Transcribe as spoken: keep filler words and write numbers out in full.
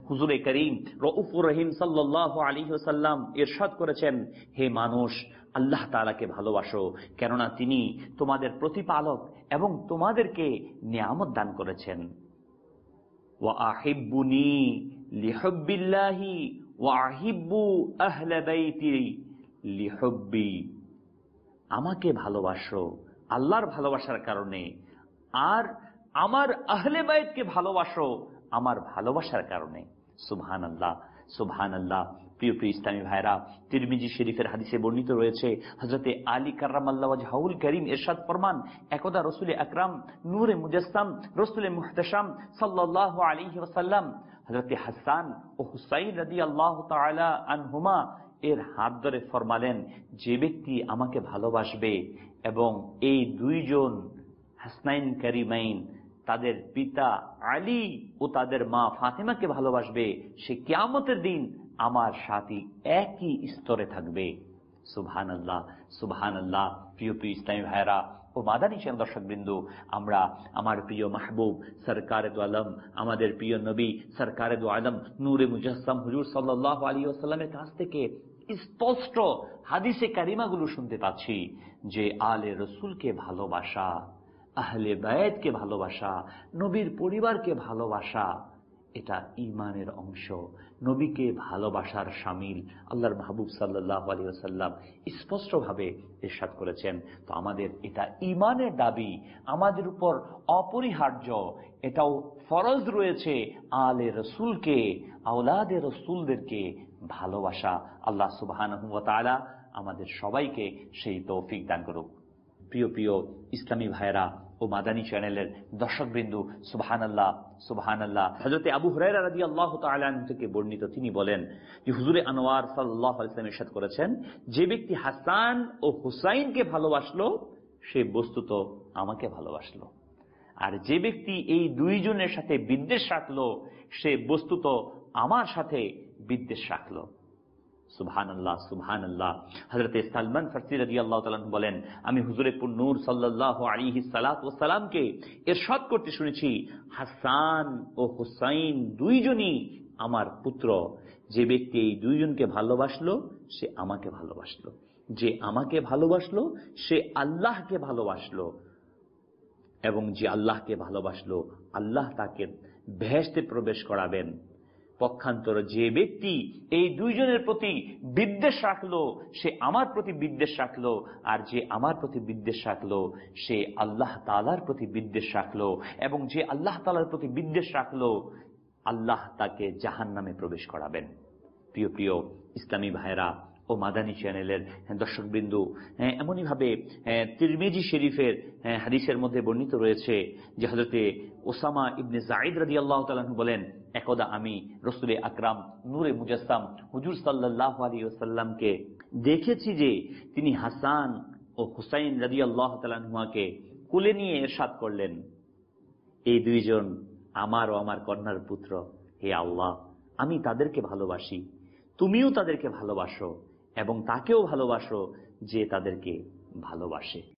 হুজুরে করিম রউফুর রহিম সাল্লাল্লাহু আলাইহি ওয়াসাল্লাম ইরশাদ করেছেন, হে মানুষ, আল্লাহ তাআলাকে ভালোবাসো, কেননা তিনি তোমাদের প্রতিপালক এবং তোমাদেরকে নিয়ামত দান করেছেন। ওয়া আহিব্বুনি লিহুব্বিল্লাহি ওয়া আহিব্বু আহলে বাইতি লিহুব্বি। আমাকে ভালোবাসো আল্লাহর ভালোবাসার কারণে, আর আমার আহলে বাইতকে ভালোবাসো আমার ভালোবাসার কারণে। সুবহানাল্লাহ, সুবহানাল্লাহ। প্রিয় প্রিয় ইসলামী ভাইরা, তিরমিজি শরীফের হাদিসে বর্ণিত রয়েছে, হযরতে আলী কাররামাল্লাহু ওয়াজহাহুল কারীম ইরশাদ ফরমান, একদা রাসূল আকরাম নূরে মুজাসসাম রাসূল মুহতাশাম সাল্লাল্লাহু আলাইহি ওয়াসাল্লাম হযরতে হাসান ও হুসাইন রাদিয়াল্লাহু তাআলা আনহুমা এর হাত ধরে ফরমালেন, যে ব্যক্তি আমাকে ভালোবাসবে এবং এই দুইজন হাসনাইন কারিমাইন তাদের পিতা আলী ও তাদের মা ফাতেমাকে ভালোবাসবে, সে কিয়ামতের দিন আমার সাথে একই স্তরে থাকবে। সুবহানাল্লাহ, সুবহানাল্লাহ। প্রিয় প্রিয় ইসলামী ভাইরা ও মাদানী চ্যানেল দর্শকবৃন্দ, আমরা আমার প্রিয় মাহবুব সরকারে দু আলম, আমাদের প্রিয় নবী সরকারে দু আলম নূরে মুজাসসাম হুজুর সাল্লাল্লাহু আলাইহি ওয়াসাল্লামের কাছ থেকে স্পষ্ট হাদিসে কারিমাগুলো শুনতে পাচ্ছি যে আলে রসুলকে ভালোবাসা, আহলে বায়াতকে ভালোবাসা, নবীর পরিবারকে ভালোবাসা, এটা ঈমানের অংশ, নবীকে ভালোবাসার শামিল। আল্লাহর মাহবুব সাল্লাল্লাহু আলাইহি ওয়াসাল্লাম স্পষ্টভাবে ইরশাদ করেছেন। তো আমাদের এটা ঈমানের দাবি, আমাদের উপর অপরিহার্য, এটাও ফরজ রয়েছে আলে রসুলকে, আওলাদে রসুলদেরকে ভালোবাসা। আল্লাহ সুবহানাহু ওয়া তাআলা আমাদের সবাইকে সেই তৌফিক দান করুক। প্রিয় প্রিয় ইসলামী ভাইরা ও মাদানী চ্যানেলের দর্শকবৃন্দ, সুবহানাল্লাহ, সুবহানাল্লাহ। হযরতে আবু হুরায়রা রাদিয়াল্লাহু তাআলা আনহু থেকে বর্ণিত, তিনি বলেন যে হুজুরে আনোয়ার সাল্লাল্লাহু আলাইহি ওয়াসাল্লাম ইরশাদ করেছেন, যে ব্যক্তি হাসান ও হুসাইনকে ভালোবাসলো সে বস্তুত আমাকে ভালোবাসলো, আর যে ব্যক্তি এই দুইজনের সাথে বিদ্বেষ রাখলো সে বস্তুত আমার সাথে বিদ্বেষ রাখলো। সুবহানাল্লাহ, সুবহানাল্লাহ। হযরতে সালমান ফারসি রাদিয়াল্লাহু তাআলা বলেন, আমি হুজুরে নূর সাল্লাল্লাহু আলাইহি সাল্লাতু ওয়াস সালামকে ইরশাদ করতে শুনেছি, হাসান ও হুসাইন দুইজনই আমার পুত্র, যে ব্যক্তি এই দুইজনকে ভালোবাসলো সে আমাকে ভালোবাসলো, যে আমাকে ভালোবাসলো সে আল্লাহকে ভালোবাসলো, এবং যে আল্লাহকে ভালোবাসলো আল্লাহ তাকে বেহেশতে প্রবেশ করাবেন। পক্ষান্তর যে ব্যক্তি এই দুইজনের প্রতি বিদ্বেষ রাখলো সে আমার প্রতি বিদ্বেষ রাখলো, আর যে আমার প্রতি বিদ্বেষ রাখলো সে আল্লাহ তাআলার প্রতি বিদ্বেষ রাখলো, এবং যে আল্লাহ তাআলার প্রতি বিদ্বেষ রাখলো আল্লাহ তাকে জাহান্নামে প্রবেশ করাবেন। প্রিয় প্রিয় ইসলামী ভাইরা ও মাদানী চ্যানেলের দর্শকবৃন্দ, এমনই ভাবে তিরমিজি শরীফের হাদিসের মধ্যে বর্ণিত রয়েছে যে হযরতে ওসামা ইবনে যায়েদ রাদিয়াল্লাহু তাআলা আনহু বলেন, একদা আমি রাসূল আকরাম নূরে মুজাসসাম হুজুর সাল্লাল্লাহু আলাইহি ওয়াসাল্লামকে দেখেছি যে তিনি হাসান ও হুসাইন রাদিয়াল্লাহু তাআলা আনহুকে কোলে নিয়ে ইরশাদ করলেন, এই দুইজন আমার ও আমার কন্যার পুত্র, হে আল্লাহ, আমি তাদেরকে ভালোবাসি, তুমিও তাদেরকে ভালোবাসো এবং তাকেও ভালোবাসো যে তাদেরকে ভালোবাসে।